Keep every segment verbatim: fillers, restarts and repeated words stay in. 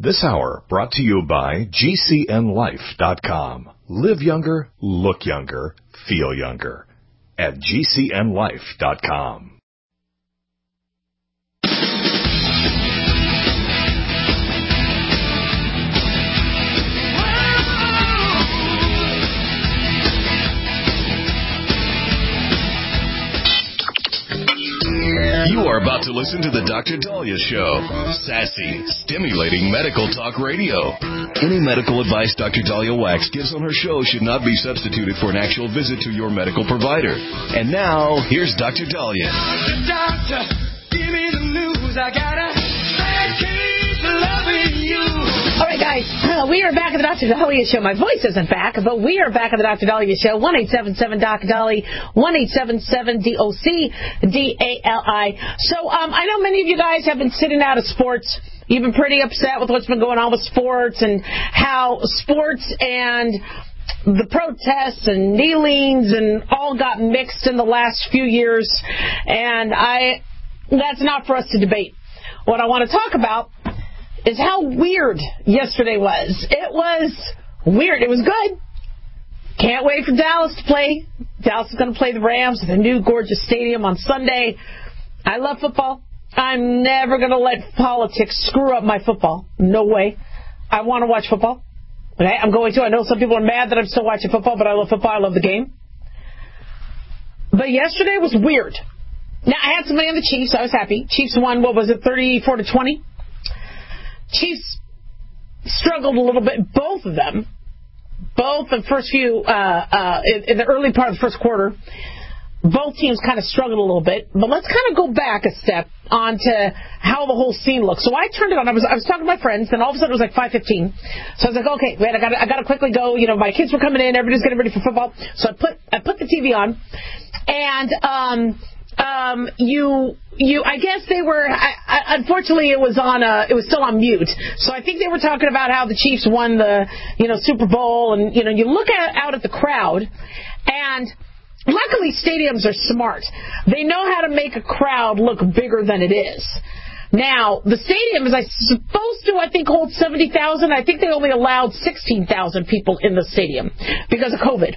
This hour brought to you by G C N life dot com. Live younger, look younger, feel younger at G C N life dot com. You are about to listen to the Doctor Dahlia Show. Sassy, stimulating medical talk radio. Any medical advice Doctor Dahlia Wax gives on her show should not be substituted for an actual visit to your medical provider. And now, here's Doctor Dahlia. Doctor, doctor, give me the news. I got a bad case of loving you. All right, guys, uh, we are back at the Doctor Dahlia Show. My voice isn't back, but we are back at the Doctor Dahlia Show. one eight seven seven D O C D A L I, one eight seven seven D O C D A L I. So um, I know many of you guys have been sitting out of sports. You've been pretty upset with what's been going on with sports and how sports and the protests and kneelings and all got mixed in the last few years. And I that's not for us to debate. What I want to talk about is how weird yesterday was. It was weird. It was good. Can't wait for Dallas to play. Dallas is going to play the Rams at the new gorgeous stadium on Sunday. I love football. I'm never going to let politics screw up my football. No way. I want to watch football. Okay, I'm going to. I know some people are mad that I'm still watching football, but I love football. I love the game. But yesterday was weird. Now, I had some money on the Chiefs. I was happy. Chiefs won, what was it, thirty-four to twenty? Chiefs struggled a little bit, both of them, both the first few, uh, uh, in, in the early part of the first quarter, both teams kind of struggled a little bit. But let's kind of go back a step onto how the whole scene looks. So I turned it on. I was I was talking to my friends, and all of a sudden it was like five fifteen. So I was like, okay, man, I got I got to quickly go. You know, my kids were coming in. Everybody's getting ready for football. So I put I put the T V on, and um um you. You, I guess they were. I, I, unfortunately, it was on. A, it was still on mute. So I think they were talking about how the Chiefs won the, you know, Super Bowl, and you know, you look at, out at the crowd, and luckily stadiums are smart. They know how to make a crowd look bigger than it is. Now, the stadium is supposed to, I think, hold seventy thousand. I think they only allowed sixteen thousand people in the stadium because of COVID.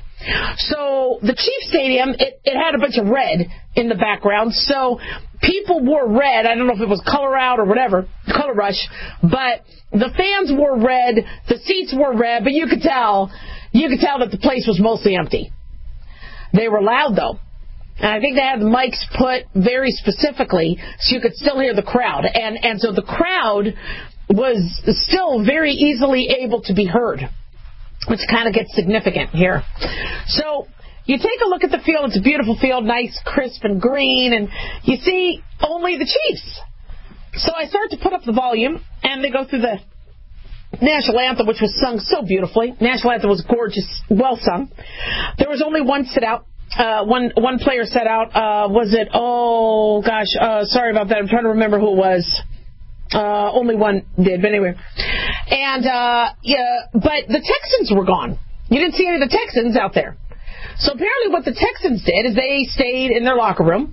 So the Chiefs Stadium, it, it had a bunch of red in the background. So people wore red. I don't know if it was color out or whatever, color rush. But the fans wore red. The seats were red. But you could tell, you could tell that the place was mostly empty. They were loud, though. And I think they had the mics put very specifically so you could still hear the crowd. And and so the crowd was still very easily able to be heard, which kind of gets significant here. So you take a look at the field. It's a beautiful field, nice, crisp, and green. And you see only the Chiefs. So I start to put up the volume, and they go through the national anthem, which was sung so beautifully. National anthem was gorgeous, well sung. There was only one sit-out. Uh, one one player set out. Uh, was it? Oh gosh, uh, sorry about that. I'm trying to remember who it was. Uh, only one did, but anyway. And uh, yeah, but the Texans were gone. You didn't see any of the Texans out there. So apparently, what the Texans did is they stayed in their locker room,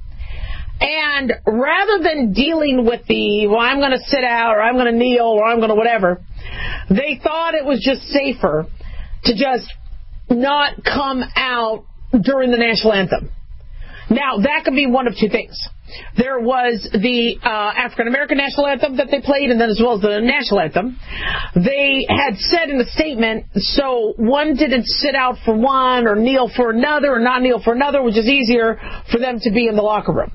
and rather than dealing with the well, I'm going to sit out or I'm going to kneel or I'm going to whatever, they thought it was just safer to just not come out during the national anthem. Now, that could be one of two things. There was the uh, African-American national anthem that they played, and then as well as the national anthem. They had said in the statement, so one didn't sit out for one or kneel for another or not kneel for another, which is easier for them to be in the locker room.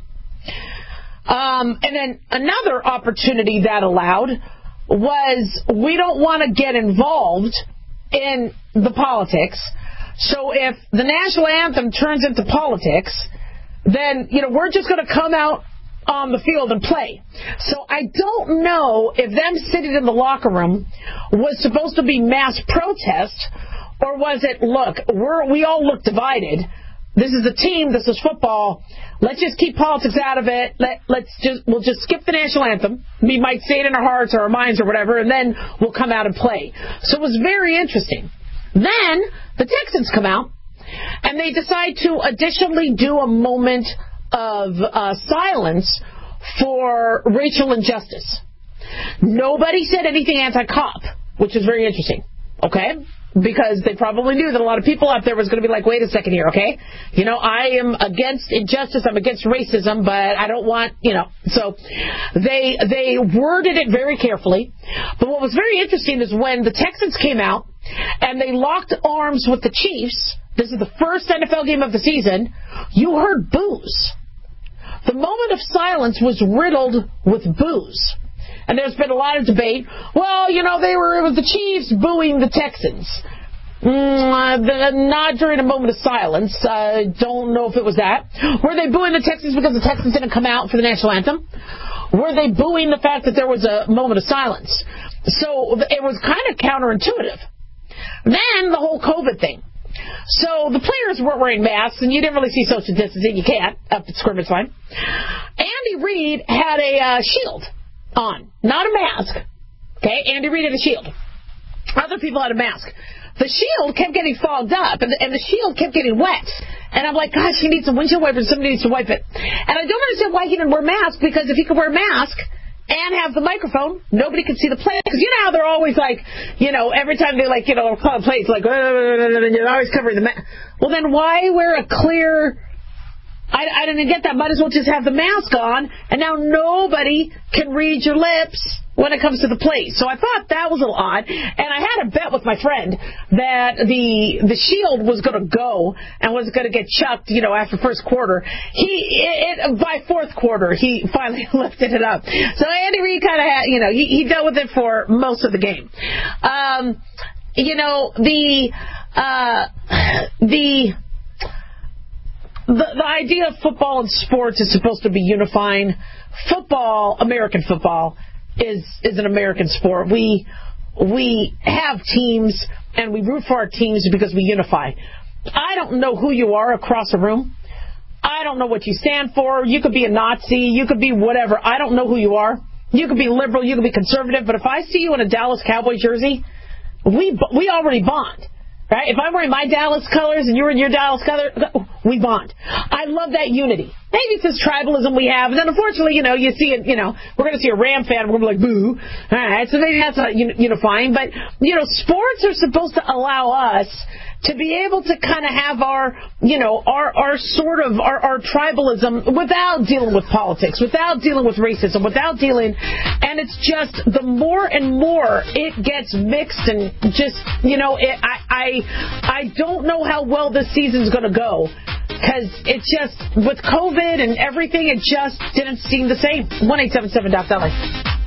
Um, and then another opportunity that allowed was we don't want to get involved in the politics. So if the national anthem turns into politics, then, you know, we're just going to come out on the field and play. So I don't know if them sitting in the locker room was supposed to be mass protest, or was it, look, we're, we all look divided. This is a team. This is football. Let's just keep politics out of it. Let, let's just, we'll just skip the national anthem. We might say it in our hearts or our minds or whatever, and then we'll come out and play. So it was very interesting. Then the Texans come out, and they decide to additionally do a moment of uh, silence for racial injustice. Nobody said anything anti-cop, which is very interesting, okay? Because they probably knew that a lot of people out there was going to be like, wait a second here, okay? You know, I am against injustice, I'm against racism, but I don't want, you know. So they they worded it very carefully. But what was very interesting is when the Texans came out and they locked arms with the Chiefs, this is the first N F L game of the season, you heard boos. The moment of silence was riddled with boos. And there's been a lot of debate. Well, you know, they were it was the Chiefs booing the Texans. Mm, the, not during a moment of silence. I uh, don't know if it was that. Were they booing the Texans because the Texans didn't come out for the national anthem? Were they booing the fact that there was a moment of silence? So it was kind of counterintuitive. Then the whole COVID thing. So the players weren't wearing masks, and you didn't really see social distancing. You can't up at scrimmage line. Andy Reid had a uh, shield on, not a mask. Okay, Andy Reid had a shield. Other people had a mask. The shield kept getting fogged up, and the, and the shield kept getting wet. And I'm like, gosh, he needs some windshield wipers. Somebody needs to wipe it. And I don't understand why he didn't wear a mask, because if he could wear a mask and have the microphone, nobody could see the play. Because you know how they're always like, you know, every time they like, you know, call a play, it's like, and you're always covering the mask. Well, then why wear a clear... I, I didn't get that. Might as well just have the mask on, and now nobody can read your lips when it comes to the plate. So I thought that was a little odd, and I had a bet with my friend that the the shield was going to go and was going to get chucked, you know, after first quarter. He it, it, by fourth quarter he finally lifted it up. So Andy Reid kind of had, you know, he, he dealt with it for most of the game. Um, you know, the uh, the. The, the idea of football and sports is supposed to be unifying. Football, American football, is is an American sport. We we have teams, and we root for our teams because we unify. I don't know who you are across the room. I don't know what you stand for. You could be a Nazi. You could be whatever. I don't know who you are. You could be liberal. You could be conservative. But if I see you in a Dallas Cowboy jersey, we we already bond. Right? If I'm wearing my Dallas colors and you're in your Dallas colors, we bond. I love that unity. Maybe it's this tribalism we have. And then, unfortunately, you know, you see it, you know, we're going to see a Ram fan and we're going to be like, boo. All right, so maybe that's not unifying. But, you know, sports are supposed to allow us to be able to kind of have our, you know, our, our sort of, our, our tribalism without dealing with politics, without dealing with racism, without dealing, and it's just the more and more it gets mixed and just, you know, it, I, I, I don't know how well this season's going to go, because it just, with COVID and everything, it just didn't seem the same. one eight seven seven Doc Dolly.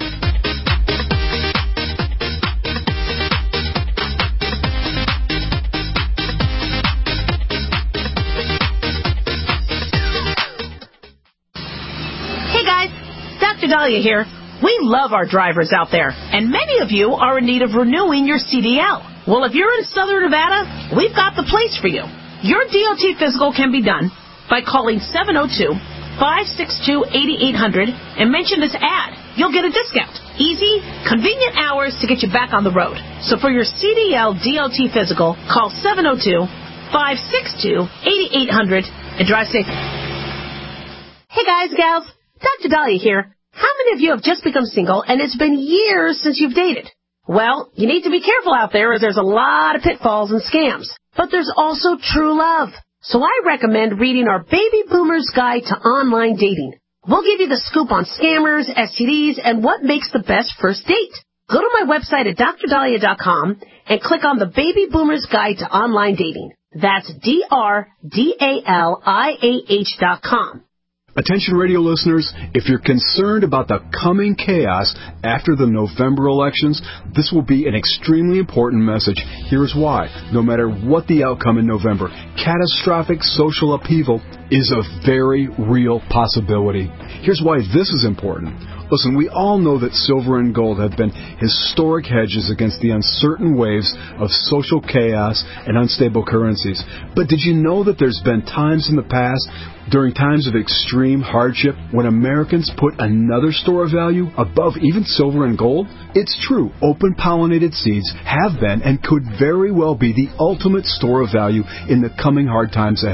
Doctor Dahlia here. We love our drivers out there, and many of you are in need of renewing your C D L. Well, if you're in Southern Nevada, we've got the place for you. Your D O T physical can be done by calling seven oh two, five six two, eight eight hundred and mention this ad. You'll get a discount. Easy, convenient hours to get you back on the road. So for your C D L D O T physical, call seven oh two, five six two, eight eight hundred and drive safe. Hey guys, gals, Doctor Dahlia here. How many of you have just become single and it's been years since you've dated? Well, you need to be careful out there, as there's a lot of pitfalls and scams. But there's also true love. So I recommend reading our Baby Boomer's Guide to Online Dating. We'll give you the scoop on scammers, S T Ds, and what makes the best first date. Go to my website at dr dahlia dot com and click on the Baby Boomer's Guide to Online Dating. That's D R D A L I A H dot com. Attention radio listeners, if you're concerned about the coming chaos after the November elections, this will be an extremely important message. Here's why. No matter what the outcome in November, catastrophic social upheaval is a very real possibility. Here's why this is important. Listen, we all know that silver and gold have been historic hedges against the uncertain waves of social chaos and unstable currencies. But did you know that there's been times in the past, during times of extreme hardship, when Americans put another store of value above even silver and gold? It's true, open-pollinated seeds have been and could very well be the ultimate store of value in the coming hard times ahead.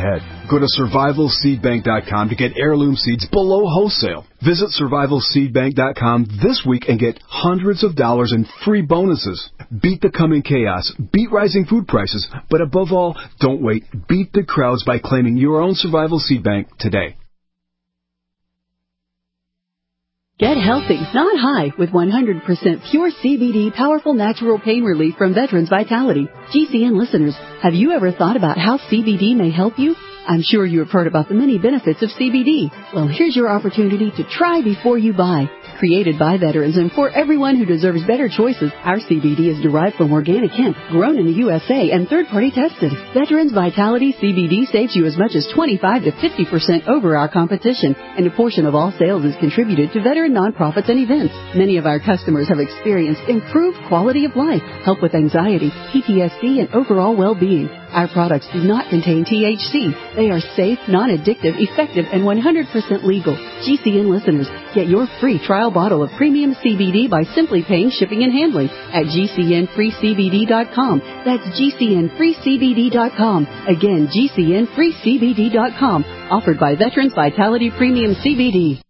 Go to survival seed bank dot com to get heirloom seeds below wholesale. Visit survival seed bank dot com this week and get hundreds of dollars in free bonuses. Beat the coming chaos, beat rising food prices, but above all, don't wait. Beat the crowds by claiming your own Survival Seed Bank today. Get healthy, not high, with one hundred percent pure C B D powerful natural pain relief from Veterans Vitality. G C N listeners, have you ever thought about how C B D may help you? I'm sure you have heard about the many benefits of C B D. Well, here's your opportunity to try before you buy. Created by veterans and for everyone who deserves better choices, our C B D is derived from organic hemp, grown in the U S A and third-party tested. Veterans Vitality C B D saves you as much as twenty-five to fifty percent over our competition, and a portion of all sales is contributed to veteran nonprofits and events. Many of our customers have experienced improved quality of life, help with anxiety, P T S D, and overall well-being. Our products do not contain T H C. They are safe, non-addictive, effective, and one hundred percent legal. G C N listeners, get your free trial bottle of premium C B D by simply paying shipping and handling at G C N free C B D dot com. That's G C N free C B D dot com. Again, G C N free C B D dot com. Offered by Veterans Vitality Premium C B D.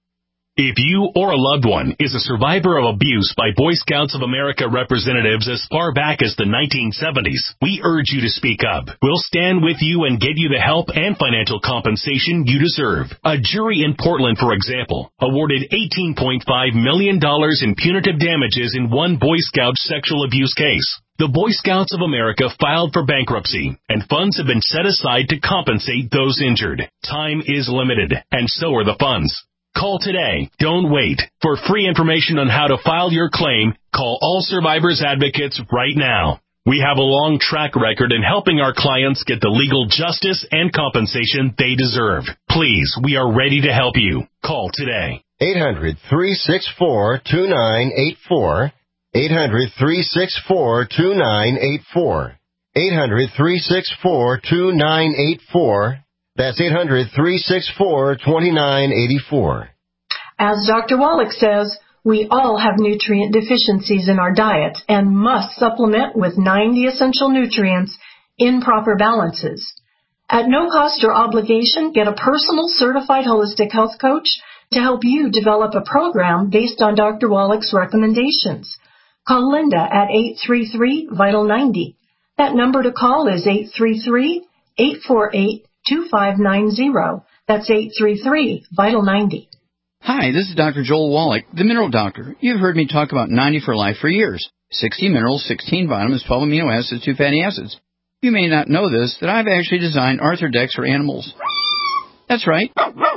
If you or a loved one is a survivor of abuse by Boy Scouts of America representatives as far back as the nineteen seventies, we urge you to speak up. We'll stand with you and get you the help and financial compensation you deserve. A jury in Portland, for example, awarded eighteen point five million dollars in punitive damages in one Boy Scout sexual abuse case. The Boy Scouts of America filed for bankruptcy, and funds have been set aside to compensate those injured. Time is limited, and so are the funds. Call today. Don't wait. For free information on how to file your claim, call All Survivors Advocates right now. We have a long track record in helping our clients get the legal justice and compensation they deserve. Please, we are ready to help you. Call today. eight hundred, three six four, two nine eight four. eight hundred, three six four, two nine eight four. eight hundred, three six four, two nine eight four. That's eight hundred, three six four, two nine eight four. As Doctor Wallach says, we all have nutrient deficiencies in our diet and must supplement with ninety essential nutrients in proper balances. At no cost or obligation, get a personal certified holistic health coach to help you develop a program based on Doctor Wallach's recommendations. Call Linda at eight three three, vital ninety. That number to call is eight three three, eight four eight, two five nine zero. That's eight three three, vital ninety. Hi, this is Doctor Joel Wallach, the Mineral Doctor. You've heard me talk about ninety for Life for years. sixty minerals, sixteen vitamins, twelve amino acids, two fatty acids. You may not know this, that I've actually designed Arthrodex for animals. That's right.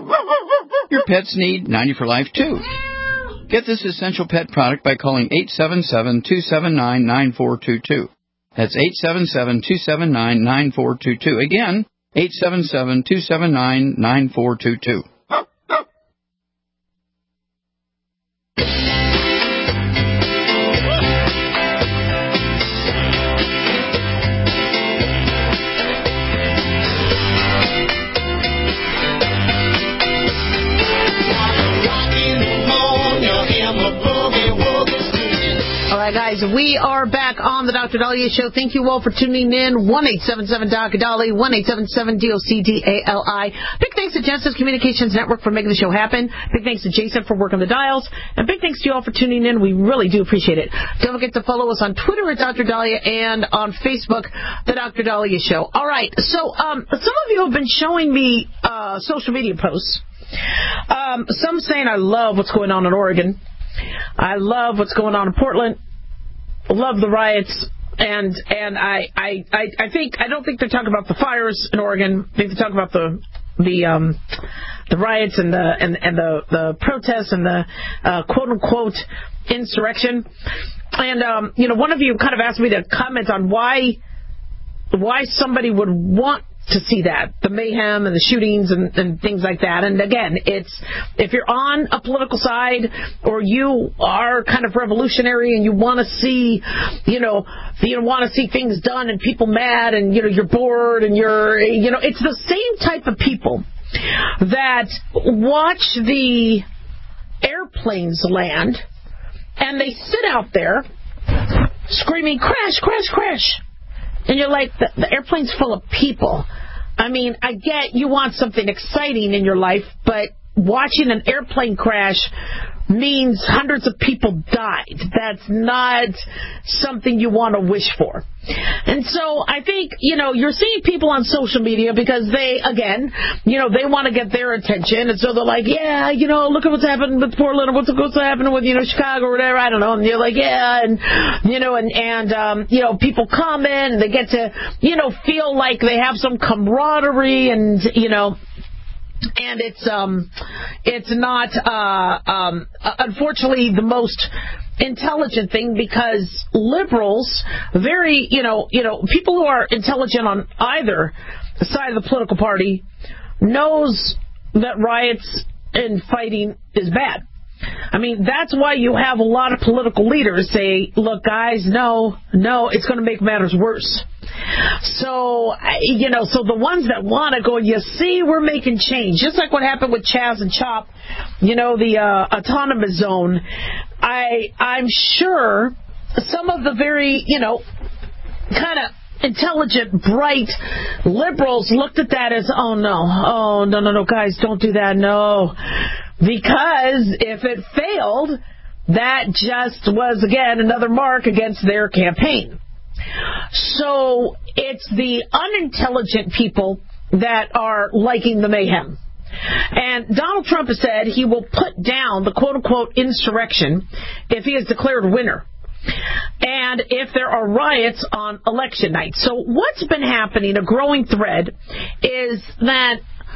Your pets need ninety for Life, too. Get this essential pet product by calling eight seven seven, two seven nine, nine four two two. That's eight seven seven, two seven nine, nine four two two. Again, eight seven seven, two seven nine, nine four two two. Guys, we are back on the Doctor Dahlia Show. Thank you all for tuning in. one eight seven seven Doctor Dolly, one eight seven seven D O C D A L I. Big thanks to Genesis Communications Network for making the show happen. Big thanks to Jason for working the dials. And big thanks to you all for tuning in. We really do appreciate it. Don't forget to follow us on Twitter at Doctor Dahlia and on Facebook, the Doctor Dahlia Show. All right. So um, some of you have been showing me uh, social media posts. Um, some saying I love what's going on in Oregon. I love what's going on in Portland. Love the riots, and and I, I, I think I don't think they're talking about the fires in Oregon. I think they're talking about the the um the riots and the and, and the, the protests and the uh, quote unquote insurrection. And um, you know, one of you kind of asked me to comment on why why somebody would want to see that, the mayhem and the shootings and, and things like that. And again, it's if you're on a political side or you are kind of revolutionary and you want to see, you know, you want to see things done and people mad and, you know, you're bored and you're, you know, it's the same type of people that watch the airplanes land and they sit out there screaming, crash, crash, crash. And you're like, the, the airplane's full of people. I mean, I get you want something exciting in your life, but watching an airplane crash means hundreds of people died. That's not something you want to wish for. And so I think, you know, you're seeing people on social media because they, again, you know, they want to get their attention. And so they're like, yeah, you know, look at what's happening with Portland or what's, what's happening with, you know, Chicago or whatever. I don't know. And you're like, yeah. And, you know, and, and um, you know, people comment and they get to, you know, feel like they have some camaraderie and, you know, and it's um, it's not uh, um, unfortunately the most intelligent thing because liberals, very you know you know people who are intelligent on either side of the political party, knows that riots and fighting is bad. I mean, that's why you have a lot of political leaders say, look, guys, no, no, it's going to make matters worse. So, you know, so the ones that want to go, you see, we're making change. Just like what happened with Chaz and Chop, you know, the uh, autonomous zone. I, I'm sure some of the very, you know, kind of intelligent, bright liberals looked at that as, oh, no, oh, no, no, no, guys, don't do that, no. Because if it failed, that just was, again, another mark against their campaign. So it's the unintelligent people that are liking the mayhem. And Donald Trump has said he will put down the quote-unquote insurrection if he is declared winner. And if there are riots on election night. So what's been happening, a growing thread, is that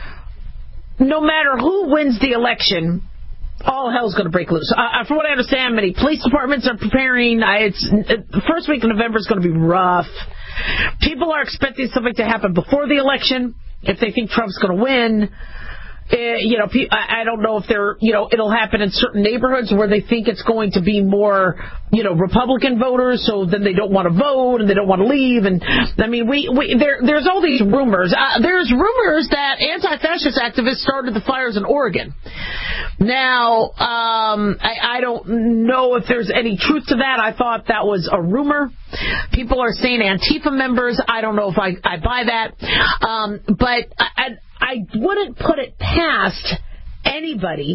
no matter who wins the election, all hell's going to break loose. Uh, from what I understand, many police departments are preparing. I, it's, the first week of November is going to be rough. People are expecting something to happen before the election if they think Trump's going to win. Uh, you know, I don't know if they're, you know, it'll happen in certain neighborhoods where they think it's going to be more, you know, Republican voters, so then they don't want to vote and they don't want to leave. And I mean, we, we there, there's all these rumors. Uh, there's rumors that anti-fascist activists started the fires in Oregon. Now, um, I, I don't know if there's any truth to that. I thought that was a rumor. People are saying Antifa members. I don't know if I, I buy that. Um, but I, I wouldn't put it past anybody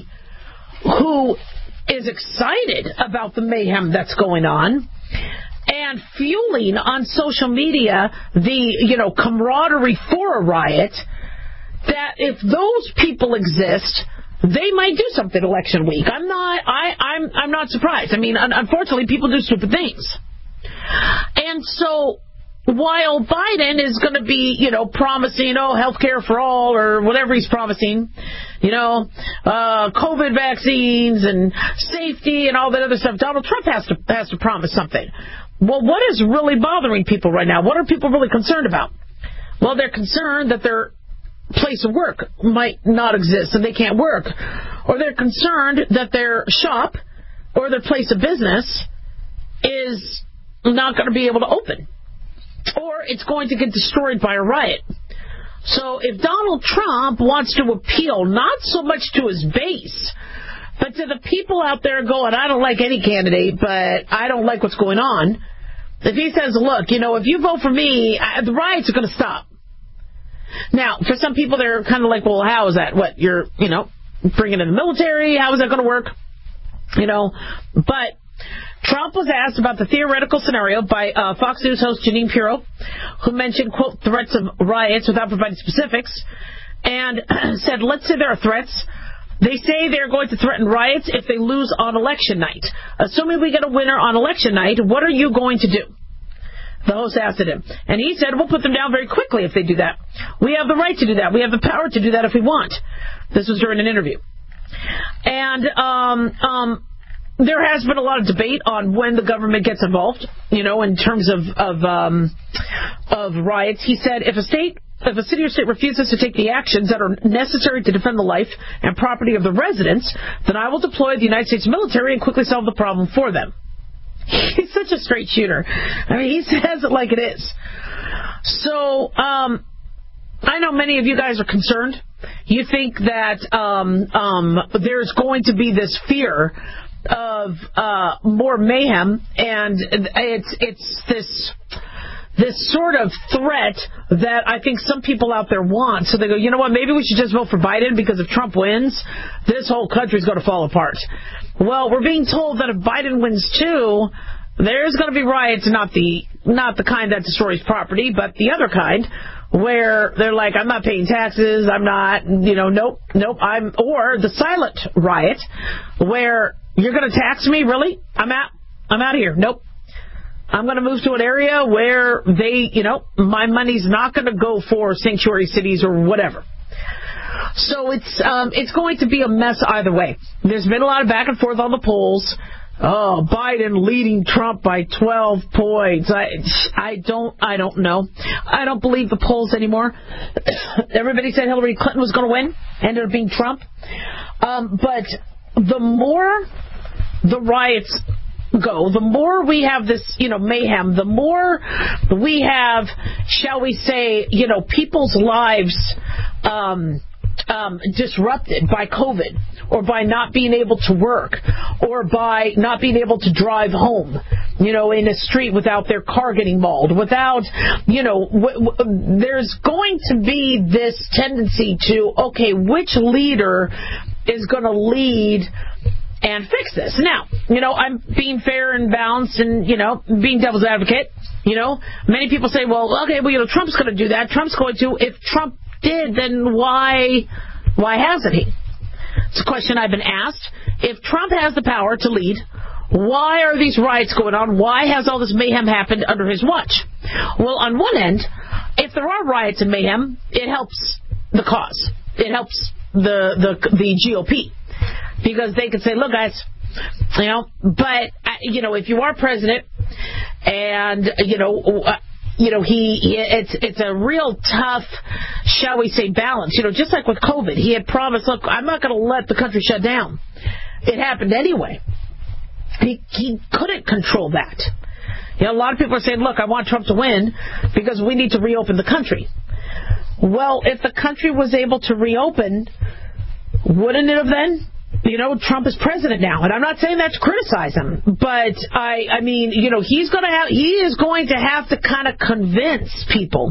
who is excited about the mayhem that's going on and fueling on social media the, you know, camaraderie for a riot, that if those people exist, they might do something election week. I'm not I, I'm I'm not surprised. I mean, un- unfortunately, people do stupid things. And so while Biden is going to be, you know, promising, oh, health care for all or whatever he's promising, you know, uh, COVID vaccines and safety and all that other stuff, Donald Trump has to has to promise something. Well, what is really bothering people right now? What are people really concerned about? Well, they're concerned that their place of work might not exist and they can't work. Or they're concerned that their shop or their place of business is not going to be able to open. Or it's going to get destroyed by a riot. So if Donald Trump wants to appeal not so much to his base, but to the people out there going, I don't like any candidate, but I don't like what's going on. If he says, look, you know, if you vote for me, the riots are going to stop. Now, for some people, they're kind of like, well, how is that? What, you're, you know, bringing in the military? How is that going to work? You know, but Trump was asked about the theoretical scenario by uh, Fox News host Jeanine Pirro, who mentioned, quote, threats of riots without providing specifics, and said, let's say there are threats. They say they're going to threaten riots if they lose on election night. Assuming we get a winner on election night, what are you going to do? The host asked him. And he said, we'll put them down very quickly if they do that. We have the right to do that. We have the power to do that if we want. This was during an interview. And um, um, there has been a lot of debate on when the government gets involved, you know, in terms of of, um, of riots. He said, if a state, if a city or state refuses to take the actions that are necessary to defend the life and property of the residents, then I will deploy the United States military and quickly solve the problem for them. He's such a straight shooter. I mean, he says it like it is. So, um, I know many of you guys are concerned. You think that um, um, there's going to be this fear of uh, more mayhem, and it's it's this this sort of threat that I think some people out there want. So they go, you know what, maybe we should just vote for Biden because if Trump wins, this whole country's going to fall apart. Well, we're being told that if Biden wins too, there's going to be riots, not the not the kind that destroys property, but the other kind, where they're like, I'm not paying taxes, I'm not, you know, nope, nope, I'm, or the silent riot, where you're going to tax me, really? I'm out, I'm out of here, nope. I'm going to move to an area where they, you know, my money's not going to go for sanctuary cities or whatever. So it's um, it's going to be a mess either way. There's been a lot of back and forth on the polls. Oh, Biden leading Trump by twelve points. I I don't I don't know. I don't believe the polls anymore. Everybody said Hillary Clinton was going to win. Ended up being Trump. Um, but the more the riots go, the more we have this, you know, mayhem, the more we have, shall we say, you know, people's lives um, um, disrupted by COVID, or by not being able to work, or by not being able to drive home, you know, in a street without their car getting mauled, without, you know, w- w- there's going to be this tendency to, okay, which leader is going to lead and fix this. Now, you know, I'm being fair and balanced and, you know, being devil's advocate. You know, many people say, well, okay, well, you know, Trump's going to do that. Trump's going to. If Trump did, then why, why hasn't he? It's a question I've been asked. If Trump has the power to lead, why are these riots going on? Why has all this mayhem happened under his watch? Well, on one end, if there are riots and mayhem, it helps the cause. It helps the the, the G O P. Because they could say, look, guys, you know, but, you know, if you are president and, you know, uh, you know, he, he, it's it's a real tough, shall we say, balance. You know, just like with COVID, he had promised, look, I'm not going to let the country shut down. It happened anyway. He, he couldn't control that. You know, a lot of people are saying, look, I want Trump to win because we need to reopen the country. Well, if the country was able to reopen, wouldn't it have then? You know, Trump is president now, and I'm not saying that to criticize him, but I, I mean, you know, he's going to have, he is going to have to kind of convince people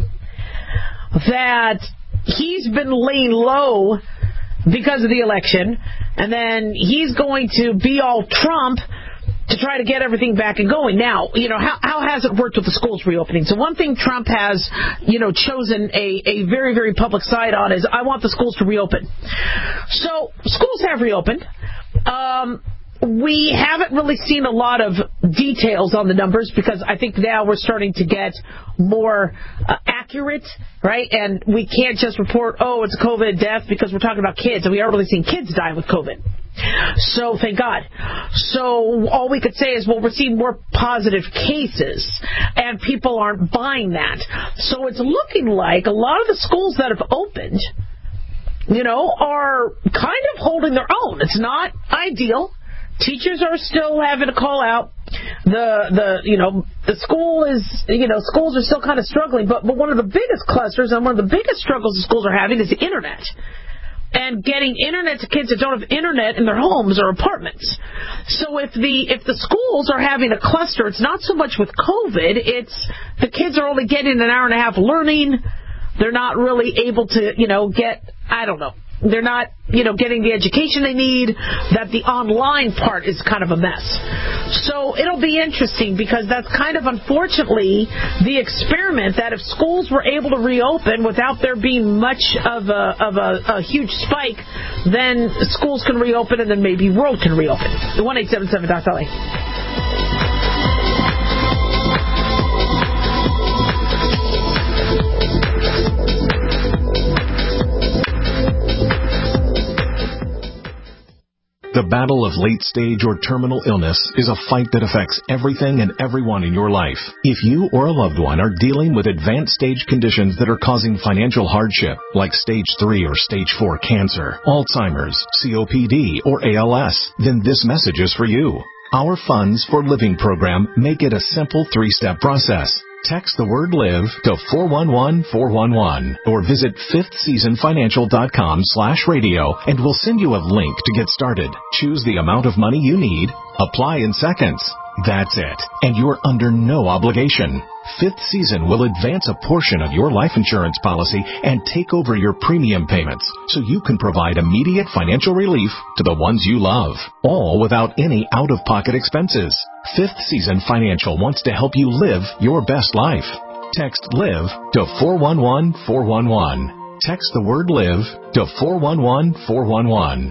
that he's been laying low because of the election, and then he's going to be all Trump to try to get everything back and going. Now, you know, how, how has it worked with the schools reopening? So one thing Trump has, you know, chosen a, a very, very public side on is, I want the schools to reopen. So schools have reopened. Um, we haven't really seen a lot of details on the numbers because I think now we're starting to get more uh, accurate, right? And we can't just report, oh, it's a COVID death because we're talking about kids, and we aren't really seeing kids die with COVID. So thank God. So all we could say is, well, we're seeing more positive cases, and people aren't buying that. So it's looking like a lot of the schools that have opened, you know, are kind of holding their own. It's not ideal. Teachers are still having to call out. The, the you know, the school is, you know, schools are still kind of struggling. But, but one of the biggest clusters and one of the biggest struggles the schools are having is the Internet. And getting Internet to kids that don't have Internet in their homes or apartments. So if the if the schools are having a cluster, it's not so much with COVID. It's the kids are only getting an hour and a half learning. They're not really able to, you know, get, I don't know. They're not, you know, getting the education they need, that the online part is kind of a mess. So it'll be interesting because that's kind of, unfortunately, the experiment that if schools were able to reopen without there being much of a, of a, a huge spike, then schools can reopen and then maybe world can reopen. one eight seven seven Doc Dolly. The battle of late-stage or terminal illness is a fight that affects everything and everyone in your life. If you or a loved one are dealing with advanced stage conditions that are causing financial hardship, like stage three or stage four cancer, Alzheimer's, C O P D, or A L S, then this message is for you. Our Funds for Living program make it a simple three-step process. Text the word LIVE to four one one four one one or visit fifth season financial dot com slash radio and we'll send you a link to get started. Choose the amount of money you need. Apply in seconds. That's it. And you're under no obligation. Fifth Season will advance a portion of your life insurance policy and take over your premium payments so you can provide immediate financial relief to the ones you love, all without any out-of-pocket expenses. Fifth Season Financial wants to help you live your best life. Text LIVE to four one one four one one. Text the word LIVE to four one one four one one.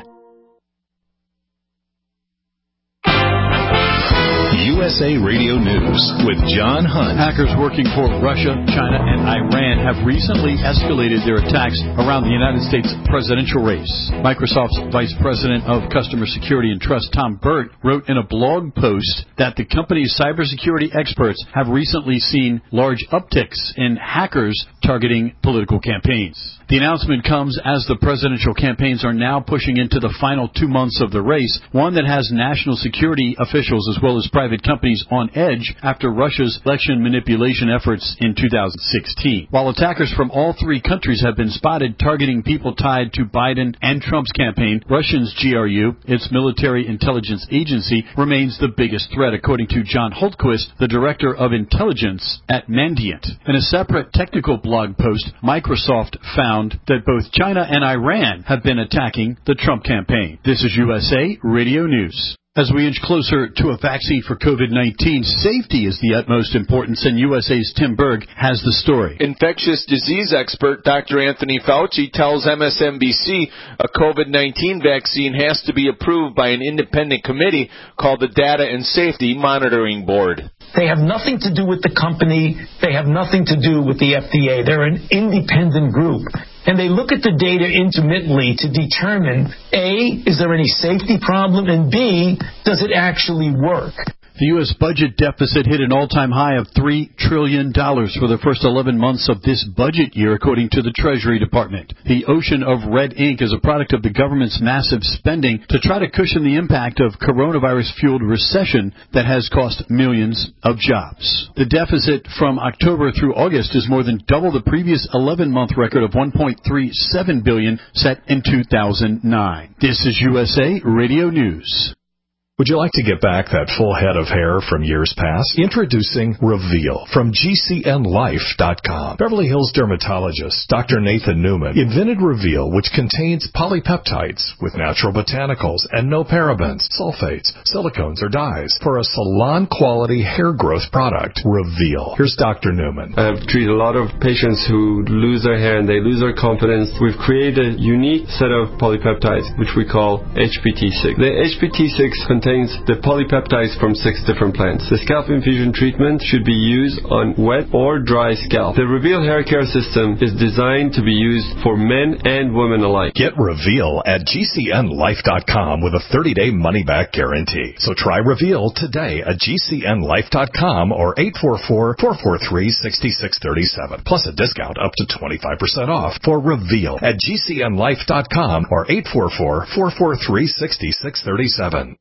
U S A Radio News with John Hunt. Hackers working for Russia, China, and Iran have recently escalated their attacks around the United States presidential race. Microsoft's Vice President of Customer Security and Trust, Tom Burt, wrote in a blog post that the company's cybersecurity experts have recently seen large upticks in hackers targeting political campaigns. The announcement comes as the presidential campaigns are now pushing into the final two months of the race, one that has national security officials as well as private companies on edge after Russia's election manipulation efforts in two thousand sixteen. While attackers from all three countries have been spotted targeting people tied to Biden and Trump's campaign, Russia's G R U, its military intelligence agency, remains the biggest threat, according to John Hultquist, the director of intelligence at Mandiant. In a separate technical blog post, Microsoft found that both China and Iran have been attacking the Trump campaign. This is U S A Radio News. As we inch closer to a vaccine for COVID nineteen, safety is the utmost importance, and U S A's Tim Berg has the story. Infectious disease expert Doctor Anthony Fauci tells M S N B C a COVID nineteen vaccine has to be approved by an independent committee called the Data and Safety Monitoring Board. They have nothing to do with the company. They have nothing to do with the F D A. They're an independent group. And they look at the data intermittently to determine, A, is there any safety problem, and B, does it actually work? The U S budget deficit hit an all-time high of three trillion dollars for the first eleven months of this budget year, according to the Treasury Department. The ocean of red ink is a product of the government's massive spending to try to cushion the impact of coronavirus-fueled recession that has cost millions of jobs. The deficit from October through August is more than double the previous eleven-month record of one point three seven billion dollars set in two thousand nine. This is U S A Radio News. Would you like to get back that full head of hair from years past? Introducing Reveal from G C N life dot com. Beverly Hills dermatologist Doctor Nathan Newman invented Reveal, which contains polypeptides with natural botanicals and no parabens, sulfates, silicones, or dyes for a salon-quality hair growth product. Reveal. Here's Doctor Newman. I've treated a lot of patients who lose their hair and they lose their confidence. We've created a unique set of polypeptides, which we call H P T six. The H P T six contains contains the polypeptides from six different plants. The scalp infusion treatment should be used on wet or dry scalp. The Reveal hair care system is designed to be used for men and women alike. Get Reveal at G C N life dot com with a thirty-day money-back guarantee. So try Reveal today at G C N life dot com or eight four four, four four three, six six three seven. Plus a discount up to twenty-five percent off for Reveal at G C N life dot com or eight four four, four four three, six six three seven.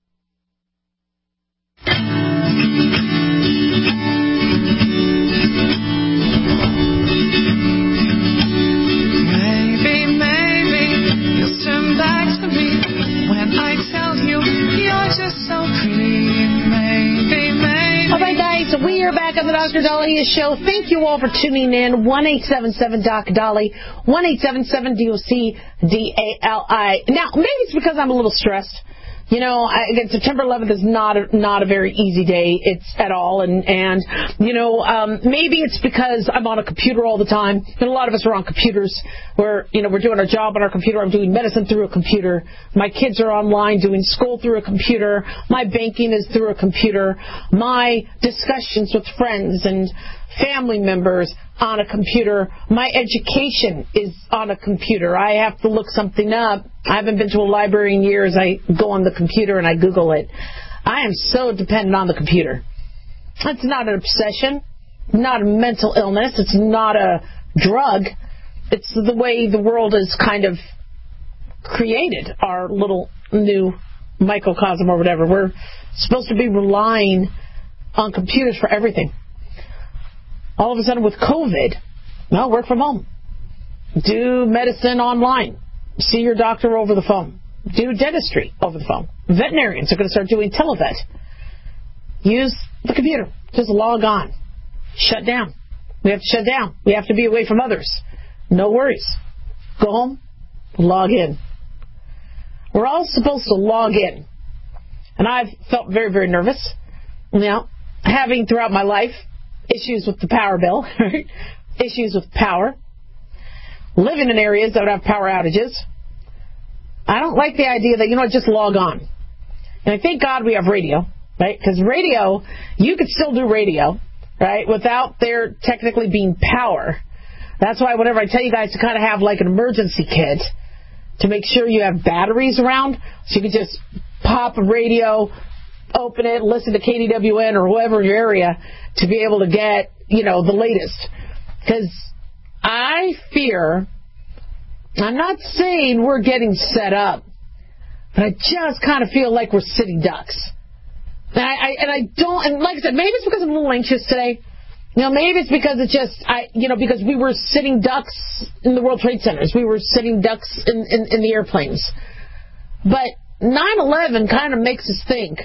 Maybe, maybe you'll turn back to me when I tell you you're just so pretty. Maybe, maybe. All right, guys, we are back on the Doctor Dahlia Show. Thank you all for tuning in. one eight seven seven D O C Dolly, one eight seven seven D O C D A L I. Now, maybe it's because I'm a little stressed. You know, I, again, September eleventh is not a, not a very easy day. It's at all, and and you know, um, maybe it's because I'm on a computer all the time. And a lot of us are on computers. We're you know we're doing our job on our computer. I'm doing medicine through a computer. My kids are online doing school through a computer. My banking is through a computer. My discussions with friends and family members on a computer. My education is on a computer. I have to look something up. I haven't been to a library in years. I go on the computer and I Google it. I am so dependent on the computer. It's not an obsession, not a mental illness. It's not a drug. It's the way the world is kind of created, our little new microcosm or whatever. We're supposed to be relying on computers for everything. All of a sudden with COVID, well, work from home. Do medicine online. See your doctor over the phone. Do dentistry over the phone. Veterinarians are going to start doing televet. use the computer. Just log on. Shut down. We have to shut down. We have to be away from others. No worries. Go home, log in. We're all supposed to log in. And I've felt very, very nervous. Now, having throughout my life issues with the power bill, right? Issues with power, living in areas that would have power outages. I don't like the idea that, you know what, just log on. And I thank God we have radio, right? Because radio, you could still do radio, right, without there technically being power. That's why whenever I tell you guys to kind of have like an emergency kit to make sure you have batteries around, so you can just pop a radio, open it, listen to K D W N or whoever in your area to be able to get, you know, the latest. Because I fear, I'm not saying we're getting set up, but I just kind of feel like we're sitting ducks. And I, I, and I don't, and like I said, maybe it's because I'm a little anxious today. You know, maybe it's because it's just, I, you know, because we were sitting ducks in the World Trade Centers. We were sitting ducks in, in, in the airplanes. But nine eleven kind of makes us think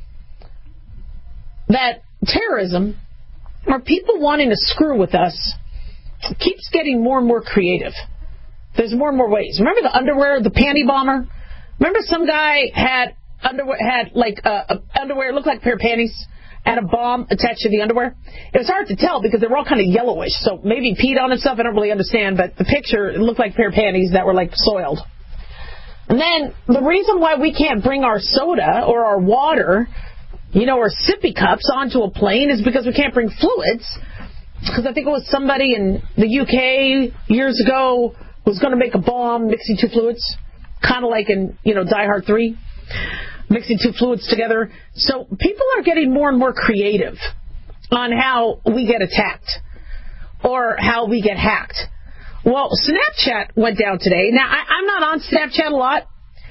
that terrorism, or people wanting to screw with us, keeps getting more and more creative. There's more and more ways. Remember the underwear, the panty bomber? Remember some guy had underwear, had like a, a underwear, it looked like a pair of panties, and a bomb attached to the underwear? It was hard to tell because they were all kind of yellowish, so maybe he peed on himself, I don't really understand, but the picture, it looked like a pair of panties that were like soiled. And then the reason why we can't bring our soda or our water, you know, or sippy cups onto a plane is because we can't bring fluids. Because I think it was somebody in the U K years ago was going to make a bomb mixing two fluids, kind of like in, you know, Die Hard three, mixing two fluids together. So people are getting more and more creative on how we get attacked or how we get hacked. Well, Snapchat went down today. Now, I, I'm not on Snapchat a lot.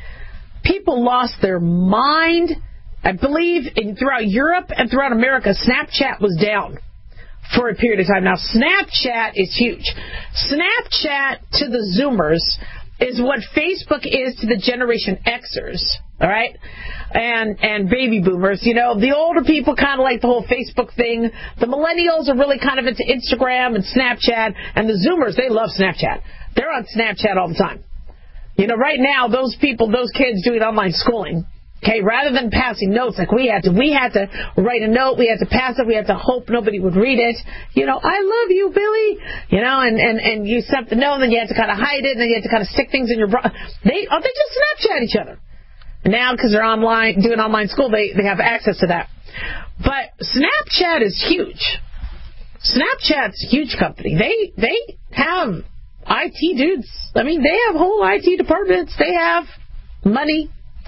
People lost their mind. I believe in, throughout Europe and throughout America, Snapchat was down for a period of time. Now, Snapchat is huge. Snapchat to the Zoomers is what Facebook is to the Generation Xers, all right, and and baby boomers. You know, the older people kind of like the whole Facebook thing. The millennials are really kind of into Instagram and Snapchat, and the Zoomers, they love Snapchat. They're on Snapchat all the time. You know, right now, those people, those kids doing online schooling, okay, rather than passing notes like we had to, we had to write a note, we had to pass it, we had to hope nobody would read it. You know, I love you, Billy. You know, and, and, and you sent the note, and then you had to kind of hide it, and then you had to kind of stick things in your bra. They, oh, they just Snapchat each other. And now, because they're online, doing online school, they, they have access to that. But Snapchat is huge. Snapchat's a huge company. They, they have I T dudes. I mean, they have whole I T departments. They have money.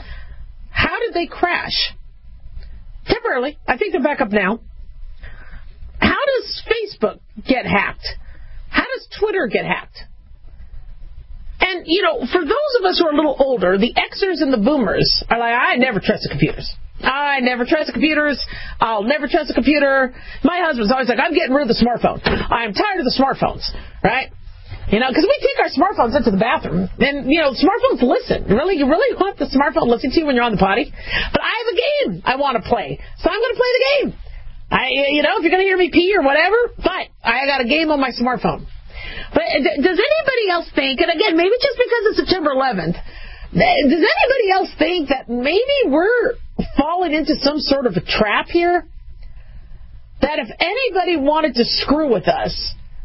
How did they crash? Temporarily. I think they're back up now. How does Facebook get hacked? How does Twitter get hacked? And, you know, for those of us who are a little older, the Xers and the Boomers are like, I never trust the computers. I never trust the computers. I'll never trust a computer. My husband's always like, I'm getting rid of the smartphone. I'm tired of the smartphones, right? You know, because we take our smartphones into the bathroom, and, you know, smartphones listen. Really, you really want the smartphone listening to you when you're on the potty? But I have a game I want to play, so I'm going to play the game. I, you know, if you're going to hear me pee or whatever, fine. I got a game on my smartphone. But does anybody else think, and again, maybe just because it's September eleventh, does anybody else think that maybe we're falling into some sort of a trap here? That if anybody wanted to screw with us,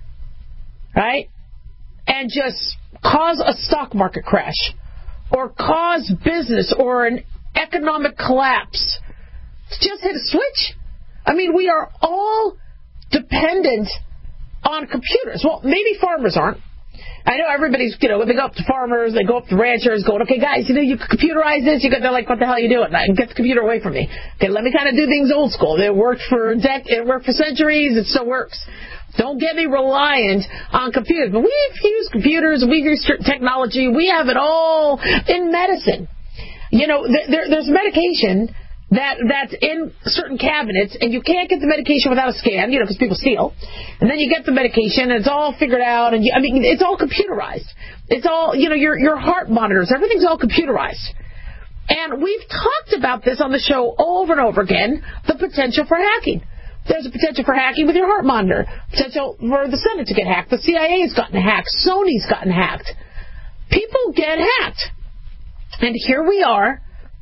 right, and just cause a stock market crash or cause business or an economic collapse, just hit a switch. I mean, we are all dependent on computers. Well, maybe farmers aren't. I know everybody's, you know, they go up to farmers, they go up to ranchers, going, okay, guys, you know, you computerize this. You got, they're like, what the hell are you doing? Get the computer away from me. Okay, let me kind of do things old school. It worked for dec- it worked for centuries. It still works. Don't get me reliant on computers. But we've used computers, we've used technology. We have it all in medicine. You know, there, there's medication that that's in certain cabinets, and you can't get the medication without a scan, you know, because people steal. And then you get the medication, and it's all figured out. And you, I mean, it's all computerized. It's all, you know, your your heart monitors. Everything's all computerized. And we've talked about this on the show over and over again, the potential for hacking. There's a potential for hacking with your heart monitor, potential for the Senate to get hacked. The C I A has gotten hacked. Sony's gotten hacked. People get hacked. And here we are,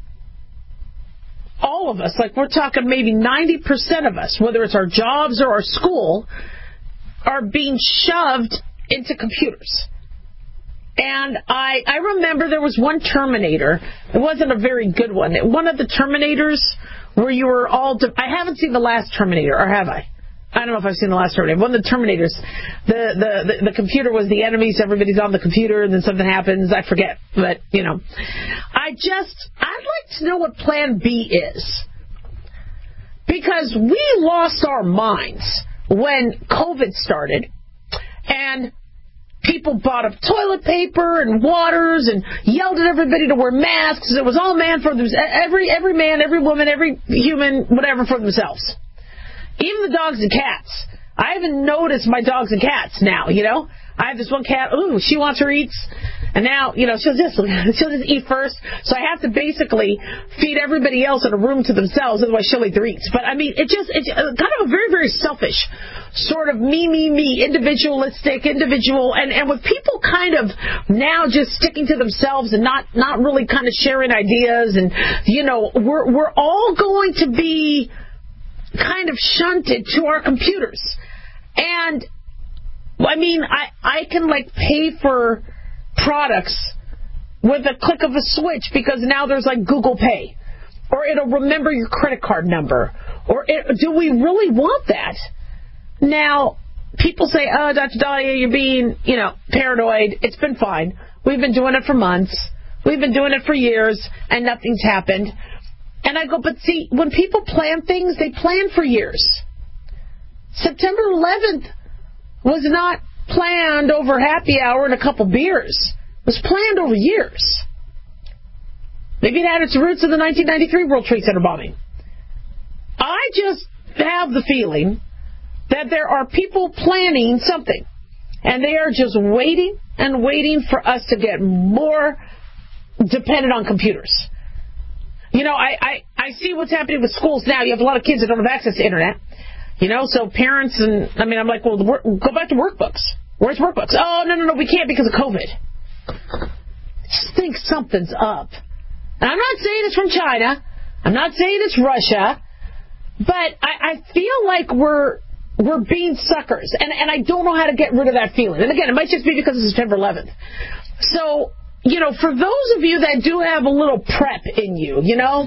all of us, like we're talking maybe ninety percent of us, whether it's our jobs or our school, are being shoved into computers. And I I remember there was one Terminator. It wasn't a very good one. One of the Terminators where you were all... De- I haven't seen the last Terminator, or have I? I don't know if I've seen the last Terminator. One of the Terminators, the, the, the, the computer was the enemy, so everybody's on the computer, and then something happens. I forget. But, you know. I just... I'd like to know what Plan B is. Because we lost our minds when COVID started, and people bought up toilet paper and waters and yelled at everybody to wear masks. It was all man for them, every every man, every woman, every human, whatever, for themselves. Even the dogs and cats. I haven't noticed my dogs and cats now, you know. I have this one cat, ooh, she wants her eats. And now, you know, she'll just she'll just eat first. So I have to basically feed everybody else in a room to themselves, otherwise she'll eat their eats. But, I mean, it just, it's kind of a very, very selfish sort of me, me, me, individualistic, individual. And, and with people kind of now just sticking to themselves and not, not really kind of sharing ideas. And, you know, we're we're all going to be kind of shunted to our computers. And... I mean, I, I can, like, pay for products with a click of a switch because now there's, like, Google Pay. Or it'll remember your credit card number. Or it, do we really want that? Now, people say, oh, Doctor Dahlia, you're being, you know, paranoid. It's been fine. We've been doing it for months. We've been doing it for years, and nothing's happened. And I go, but see, when people plan things, they plan for years. September eleventh was not planned over happy hour and a couple beers. It was planned over years. Maybe it had its roots in the nineteen ninety-three World Trade Center bombing. I just have the feeling that there are people planning something, and they are just waiting and waiting for us to get more dependent on computers. You know, I, I, I see what's happening with schools now. You have a lot of kids that don't have access to internet. You know, so parents and, I mean, I'm like, well, work, go back to workbooks. Where's workbooks? Oh, no, no, no, we can't because of COVID. I just think something's up. And I'm not saying it's from China. I'm not saying it's Russia. But I, I feel like we're we're being suckers. And, and I don't know how to get rid of that feeling. And again, it might just be because of September eleventh. So, you know, for those of you that do have a little prep in you, you know,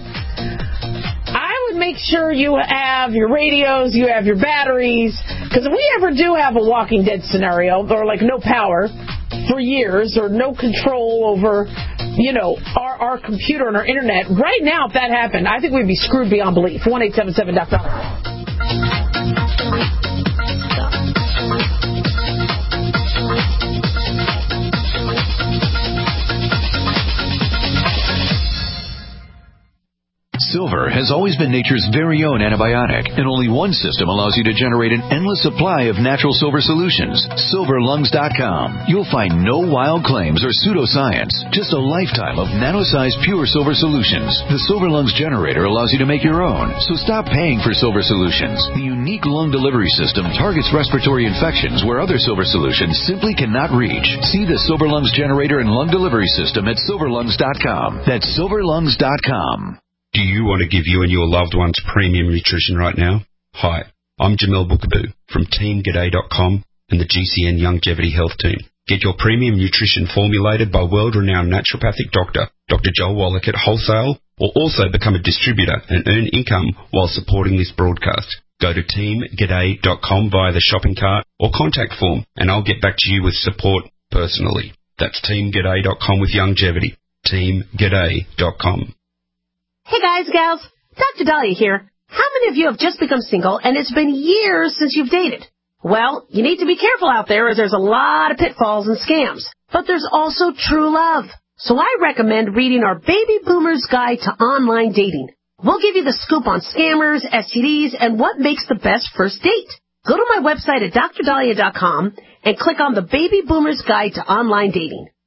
I would make sure you have your radios, you have your batteries, because if we ever do have a Walking Dead scenario, or like no power for years, or no control over, you know, our, our computer and our internet, right now, if that happened, I think we'd be screwed beyond belief. one eight seven seven Doctor Silver has always been nature's very own antibiotic, and only one system allows you to generate an endless supply of natural silver solutions. silver lungs dot com. You'll find no wild claims or pseudoscience, just a lifetime of nano-sized pure silver solutions. The Silver Lungs generator allows you to make your own, so stop paying for silver solutions. The unique lung delivery system targets respiratory infections where other silver solutions simply cannot reach. See the Silver Lungs generator and lung delivery system at silver lungs dot com. That's silver lungs dot com. Do you want to give you and your loved ones premium nutrition right now? Hi, I'm Jamel Bookaboo from team g'day dot com and the G C N Longevity Health Team. Get your premium nutrition formulated by world-renowned naturopathic doctor, Doctor Joel Wallach at wholesale, or also become a distributor and earn income while supporting this broadcast. Go to team g'day dot com via the shopping cart or contact form, and I'll get back to you with support personally. That's team g'day dot com with longevity. team g'day dot com. Hey guys, gals, Doctor Dahlia here. How many of you have just become single and it's been years since you've dated? Well, you need to be careful out there as there's a lot of pitfalls and scams. But there's also true love. So I recommend reading our Baby Boomer's Guide to Online Dating. We'll give you the scoop on scammers, S T Ds, and what makes the best first date. Go to my website at dr dahlia dot com and click on the Baby Boomer's Guide to Online Dating.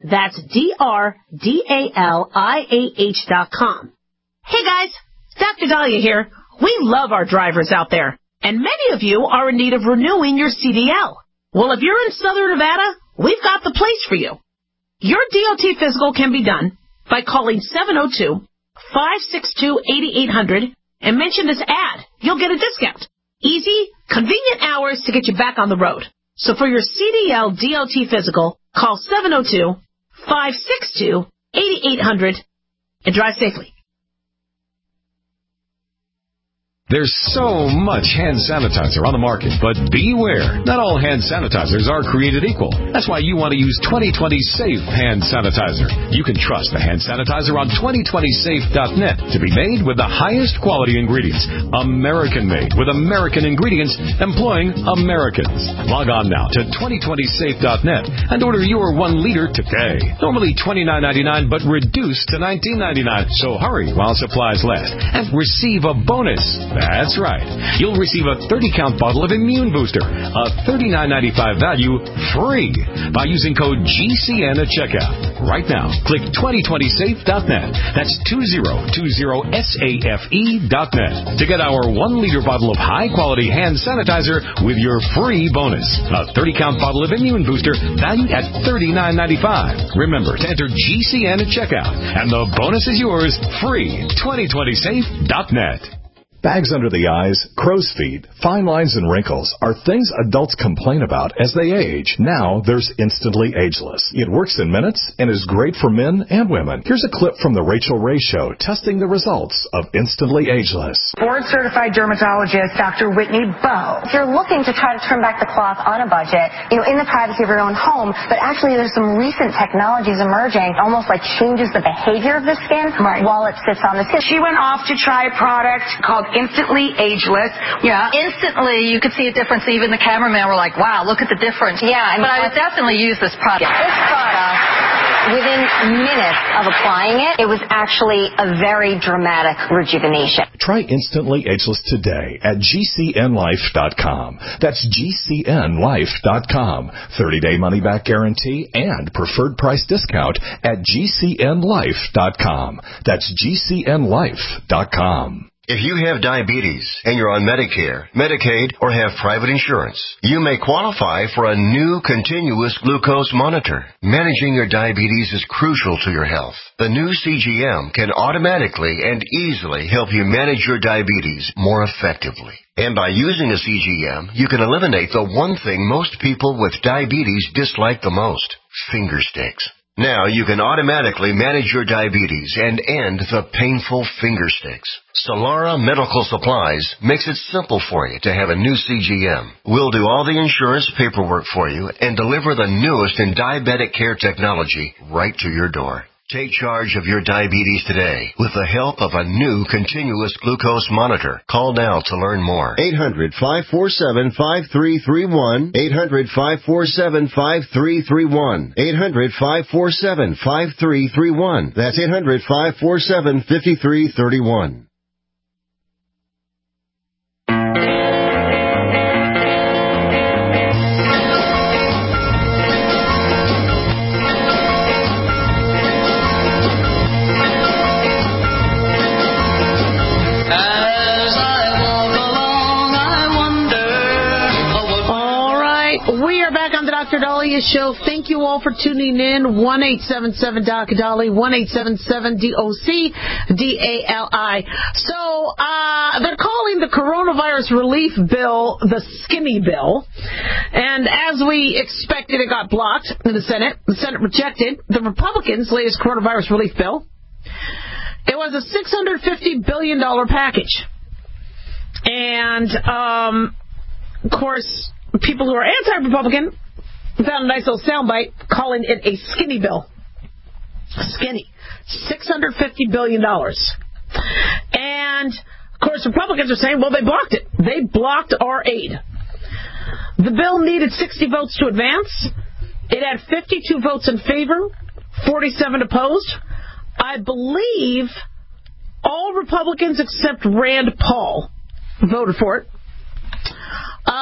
That's D R D A L I A H dot com. Hey guys, Doctor Dahlia here. We love our drivers out there, and many of you are in need of renewing your C D L. Well, if you're in Southern Nevada, we've got the place for you. Your D O T physical can be done by calling seven oh two, five six two, eight eight hundred and mention this ad. You'll get a discount. Easy, convenient hours to get you back on the road. So for your C D L D O T physical, call seven oh two, five six two, eight eight hundred and drive safely. There's so much hand sanitizer on the market, but beware. Not all hand sanitizers are created equal. That's why you want to use twenty twenty Safe Hand Sanitizer. You can trust the hand sanitizer on twenty twenty safe dot net to be made with the highest quality ingredients. American-made with American ingredients employing Americans. Log on now to twenty twenty safe dot net and order your one liter today. Normally twenty-nine ninety-nine, but reduced to nineteen ninety-nine. So hurry while supplies last and receive a bonus. That's right. You'll receive a thirty count bottle of Immune Booster, a thirty-nine ninety-five value, free by using code G C N at checkout. Right now, click twenty twenty safe dot net. That's two thousand twenty safe dot net to get our one liter bottle of high-quality hand sanitizer with your free bonus. A thirty count bottle of Immune Booster valued at thirty-nine ninety-five. Remember to enter G C N at checkout, and the bonus is yours free. twenty twenty safe dot net. Bags under the eyes, crow's feet, fine lines, and wrinkles are things adults complain about as they age. Now there's Instantly Ageless. It works in minutes and is great for men and women. Here's a clip from the Rachel Ray Show testing the results of Instantly Ageless. Board-certified dermatologist Doctor Whitney Bowe. If you're looking to try to trim back the cloth on a budget, you know, in the privacy of your own home, but actually there's some recent technologies emerging, almost like changes the behavior of the skin right. while it sits on the skin. She went off to try a product called Instantly Ageless. Yeah. Instantly, you could see a difference. Even the cameraman were like, wow, look at the difference. Yeah. I mean, but I would definitely use this product. This product, within minutes of applying it, it was actually a very dramatic rejuvenation. Try Instantly Ageless today at G C N life dot com. That's G C N life dot com. thirty day money-back guarantee and preferred price discount at G C N life dot com. That's G C N life dot com. If you have diabetes and you're on Medicare, Medicaid, or have private insurance, you may qualify for a new continuous glucose monitor. Managing your diabetes is crucial to your health. The new C G M can automatically and easily help you manage your diabetes more effectively. And by using a C G M, you can eliminate the one thing most people with diabetes dislike the most, finger sticks. Now you can automatically manage your diabetes and end the painful finger sticks. Solara Medical Supplies makes it simple for you to have a new C G M. We'll do all the insurance paperwork for you and deliver the newest in diabetic care technology right to your door. Take charge of your diabetes today with the help of a new continuous glucose monitor. Call now to learn more. eight hundred, five four seven, five three three one. eight hundred, five four seven, five three three one. eight hundred, five four seven, five three three one. That's eight hundred, five four seven, five three three one. Doctor Dahlia Show. Thank you all for tuning in. one eight seven seven D O C D A L I, one eight seven seven D O C D A L I. So, uh, they're calling the coronavirus relief bill the skinny bill. And as we expected, it got blocked in the Senate. The Senate rejected the Republicans' latest coronavirus relief bill. It was a six hundred fifty billion dollars package. And, um, of course, people who are anti-Republican found a nice little soundbite calling it a skinny bill. Skinny. six hundred fifty billion dollars. And, of course, Republicans are saying, well, they blocked it. They blocked our aid. The bill needed sixty votes to advance. It had fifty-two votes in favor, forty-seven opposed. I believe all Republicans except Rand Paul voted for it. Uh,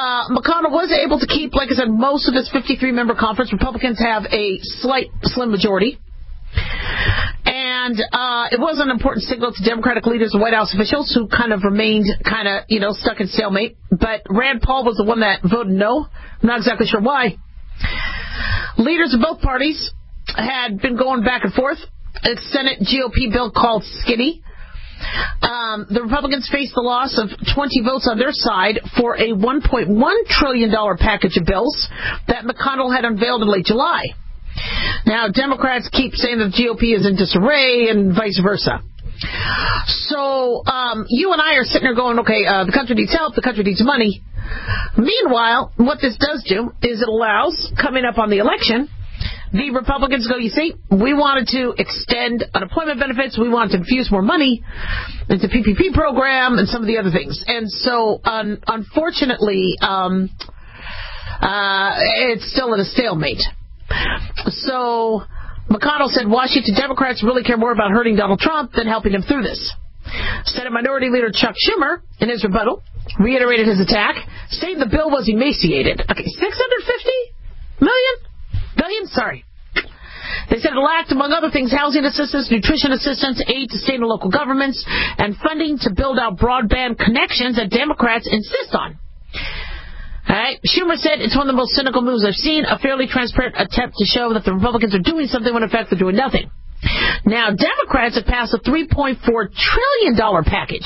uh, McConnell was able to keep, like I said, most of his fifty-three member conference. Republicans have a slight, slim majority. And uh, it was an important signal to Democratic leaders and White House officials who kind of remained kind of, you know, stuck in stalemate. But Rand Paul was the one that voted no. I'm not exactly sure why. Leaders of both parties had been going back and forth. A Senate G O P bill called Skinny. Um, the Republicans faced the loss of twenty votes on their side for a one point one trillion dollars package of bills that McConnell had unveiled in late July. Now, Democrats keep saying that the G O P is in disarray and vice versa. So, um, you and I are sitting there going, okay, uh, the country needs help, the country needs money. Meanwhile, what this does do is it allows, coming up on the election, the Republicans go, you see, we wanted to extend unemployment benefits, we wanted to infuse more money into P P P program and some of the other things. And so, un- unfortunately, um, uh, it's still at a stalemate. So, McConnell said Washington Democrats really care more about hurting Donald Trump than helping him through this. Senate Minority Leader Chuck Schumer, in his rebuttal, reiterated his attack, stating the bill was emaciated. Okay, six hundred fifty million? Billion? Sorry. They said it lacked, among other things, housing assistance, nutrition assistance, aid to state and local governments, and funding to build out broadband connections that Democrats insist on. All right. Schumer said it's one of the most cynical moves I've seen, a fairly transparent attempt to show that the Republicans are doing something when in fact they're doing nothing. Now, Democrats have passed a three point four trillion dollars package,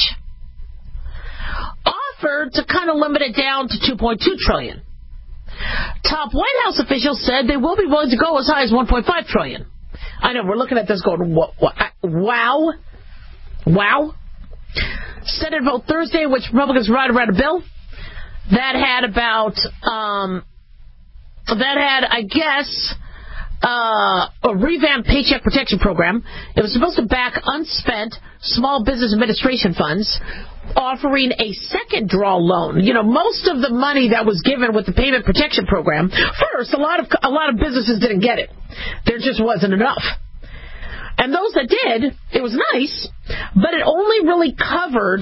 offered to kind of limit it down to two point two trillion dollars. Top White House officials said they will be willing to go as high as one point five trillion dollars. I know, we're looking at this going, wow. Wow. Senate vote Thursday in which Republicans right around a bill that had about, um, that had, I guess, uh, a revamped Paycheck Protection Program. It was supposed to back unspent Small Business Administration funds, offering a second draw loan. You know, most of the money that was given with the Payment Protection Program, first, a lot of a lot of businesses didn't get it. There just wasn't enough. And those that did, it was nice, but it only really covered.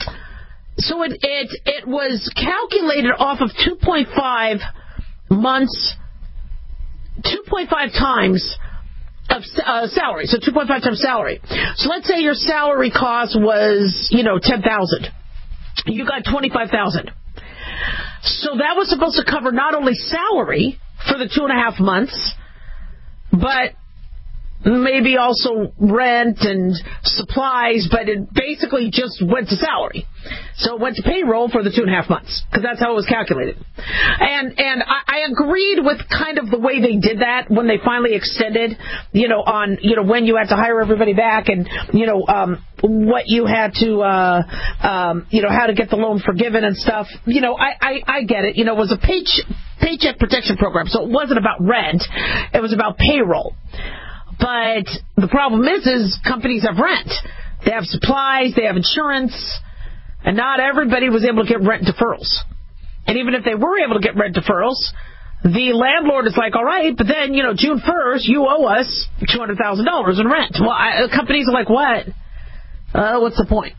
So it it it was calculated off of two point five months, two point five times of uh, salary. So two point five times salary. So let's say your salary cost was, you know, ten thousand dollars. You got twenty-five thousand dollars. So that was supposed to cover not only salary for the two and a half months, but maybe also rent and supplies, but it basically just went to salary. So it went to payroll for the two and a half months, because that's how it was calculated. And and I, I agreed with kind of the way they did that when they finally extended, you know, on, you know, when you had to hire everybody back and, you know, um, what you had to, uh, um, you know, how to get the loan forgiven and stuff. You know, I, I, I get it. You know, it was a paycheck, paycheck protection program, so it wasn't about rent. It was about payroll. But the problem is, is companies have rent. They have supplies, they have insurance, and not everybody was able to get rent deferrals. And even if they were able to get rent deferrals, the landlord is like, all right, but then, you know, June first, you owe us two hundred thousand dollars in rent. Well, I, companies are like, what? Uh, what's the point?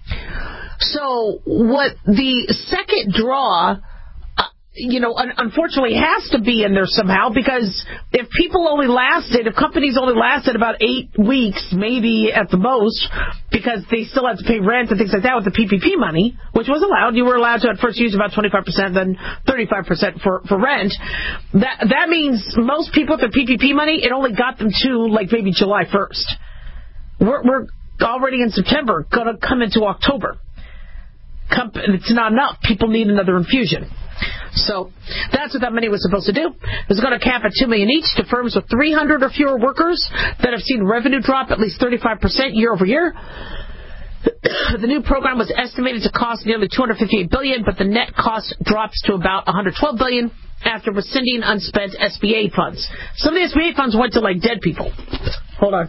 So what the second draw, you know, un- unfortunately has to be in there somehow, because if people only lasted, if companies only lasted about eight weeks, maybe at the most, because they still had to pay rent and things like that with the P P P money, which was allowed. You were allowed to at first use about twenty-five percent, then thirty-five percent for, for rent. That that means most people with their P P P money, it only got them to like maybe July first. We're, we're already in September, going to come into October. Com- it's not enough. People need another infusion. So that's what that money was supposed to do. It was going to cap at two million dollars each to firms with three hundred or fewer workers that have seen revenue drop at least thirty-five percent year over year. The new program was estimated to cost nearly two hundred fifty-eight billion dollars, but the net cost drops to about one hundred twelve billion dollars after rescinding unspent S B A funds. Some of the S B A funds went to like dead people. Hold on.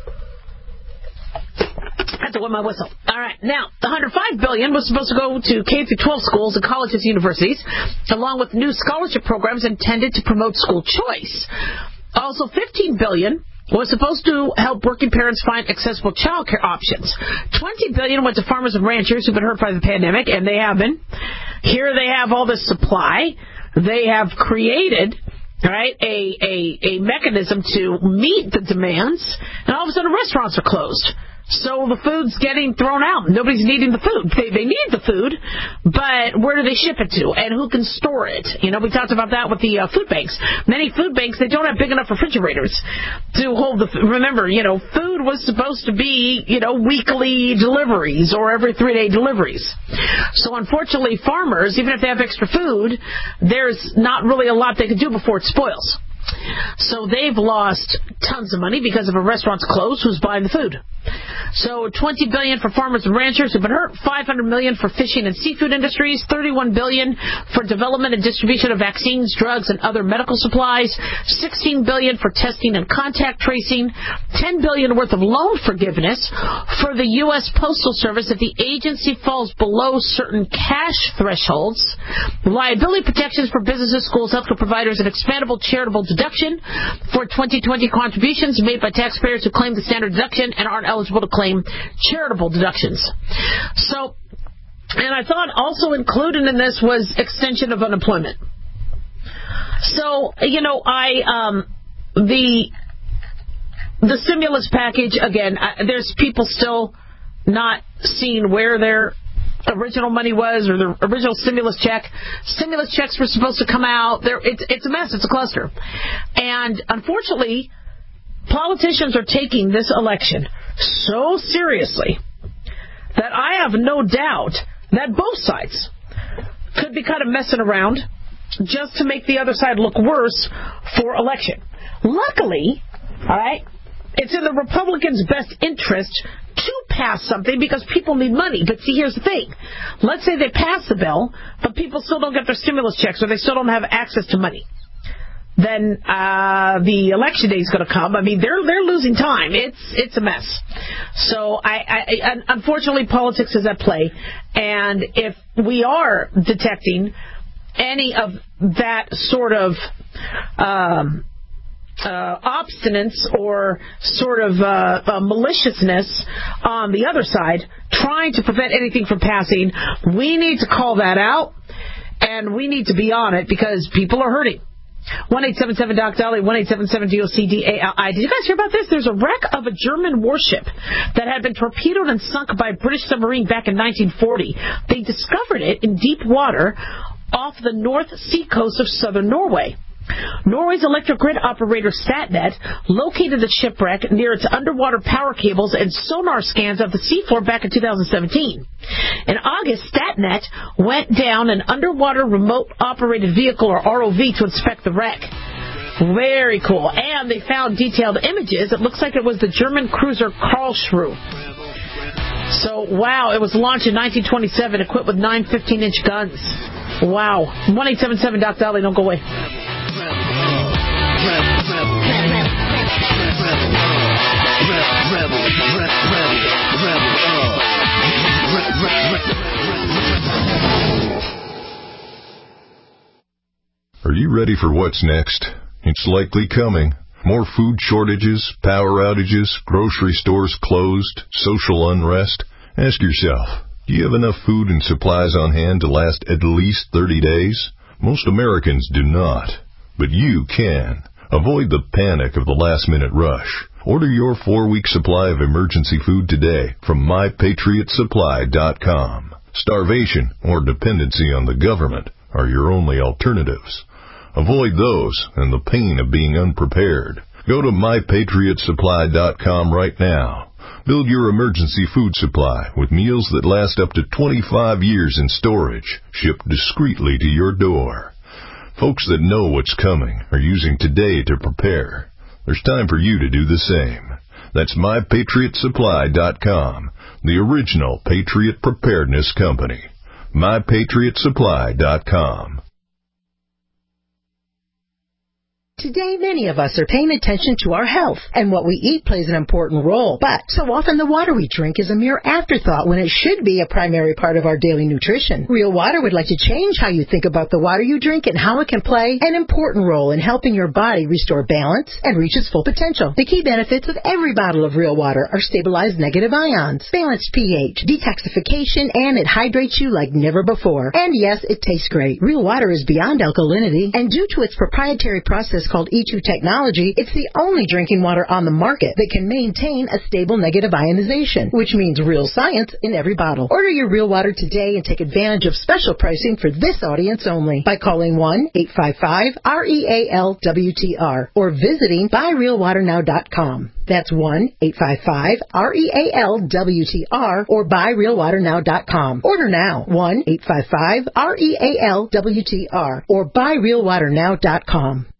I have to wet my whistle. All right. Now, the one hundred five billion dollars was supposed to go to K through twelve schools and colleges and universities, along with new scholarship programs intended to promote school choice. Also, fifteen billion dollars was supposed to help working parents find accessible child care options. twenty billion dollars went to farmers and ranchers who've been hurt by the pandemic, and they have been. here they have all this supply. They have created, right, a, a, a mechanism to meet the demands, and all of a sudden restaurants are closed. So the food's getting thrown out. Nobody's needing the food. They, they need the food, but where do they ship it to? And who can store it? You know, we talked about that with the uh, food banks. Many food banks, they don't have big enough refrigerators to hold the food. Remember, you know, food was supposed to be, you know, weekly deliveries or every three-day deliveries. So unfortunately, farmers, even if they have extra food, there's not really a lot they can do before it spoils. So they've lost tons of money because if a restaurant's closed, who's buying the food? So twenty billion dollars for farmers and ranchers who've been hurt, five hundred million dollars for fishing and seafood industries, thirty-one billion dollars for development and distribution of vaccines, drugs, and other medical supplies, sixteen billion dollars for testing and contact tracing, ten billion dollars worth of loan forgiveness for the U S Postal Service if the agency falls below certain cash thresholds, liability protections for businesses, schools, healthcare providers, and expandable charitable deduction for twenty twenty contributions made by taxpayers who claim the standard deduction and aren't eligible to claim charitable deductions. So, and I thought also included in this was extension of unemployment. So, you know, I, um, the, the stimulus package, again, I, there's people still not seeing where their original money was or the original stimulus check. Stimulus checks were supposed to come out. There, it's, it's a mess. It's a cluster. And unfortunately, politicians are taking this election so seriously that I have no doubt that both sides could be kind of messing around just to make the other side look worse for election. Luckily, all right, it's in the Republicans' best interest to pass something because people need money. But see, here's the thing. Let's say they pass the bill, but people still don't get their stimulus checks or they still don't have access to money. Then uh, the election day is going to come. I mean, they're they're losing time. It's it's a mess. So I, I unfortunately politics is at play, and if we are detecting any of that sort of um, uh, obstinance or sort of uh, uh, maliciousness on the other side, trying to prevent anything from passing, we need to call that out, and we need to be on it because people are hurting. one eight seven seven Doc Dolly, one eight seven seven D O C D A L I. Did you guys hear about this? There's a wreck of a German warship that had been torpedoed and sunk by a British submarine back in nineteen forty. They discovered it in deep water off the North Sea coast of southern Norway. Norway's electric grid operator Statnett located the shipwreck near its underwater power cables and sonar scans of the seafloor back in two thousand seventeen. In August, Statnett went down an underwater remote operated vehicle, or R O V, to inspect the wreck. Very cool. And they found detailed images. It looks like it was the German cruiser Karlsruhe. So, wow, it was launched in nineteen twenty-seven, equipped with nine fifteen-inch guns. Wow. one eight seven seven Doc Dolly, don't go away. Are you ready for what's next? It's likely coming. More food shortages, power outages, grocery stores closed, social unrest. Ask yourself, do you have enough food and supplies on hand to last at least thirty days? Most Americans do not, but you can. Avoid the panic of the last-minute rush. Order your four-week supply of emergency food today from my patriot supply dot com. Starvation or dependency on the government are your only alternatives. Avoid those and the pain of being unprepared. Go to my patriot supply dot com right now. Build your emergency food supply with meals that last up to twenty-five years in storage, shipped discreetly to your door. Folks that know what's coming are using today to prepare. There's time for you to do the same. That's my patriot supply dot com, the original Patriot Preparedness Company. my patriot supply dot com. Today, many of us are paying attention to our health, and what we eat plays an important role. But so often the water we drink is a mere afterthought when it should be a primary part of our daily nutrition. Real Water would like to change how you think about the water you drink and how it can play an important role in helping your body restore balance and reach its full potential. The key benefits of every bottle of Real Water are stabilized negative ions, balanced pH, detoxification, and it hydrates you like never before. And yes, it tastes great. Real Water is beyond alkalinity, and due to its proprietary process called E two technology, it's the only drinking water on the market that can maintain a stable negative ionization, which means real science in every bottle. Order your Real Water today and take advantage of special pricing for this audience only by calling one eight five five R E A L W T R or visiting buy real water now dot com. That's one eight five five R E A L W T R or buy real water now dot com. Order now, one eight five five R E A L W T R or buy real water now dot com.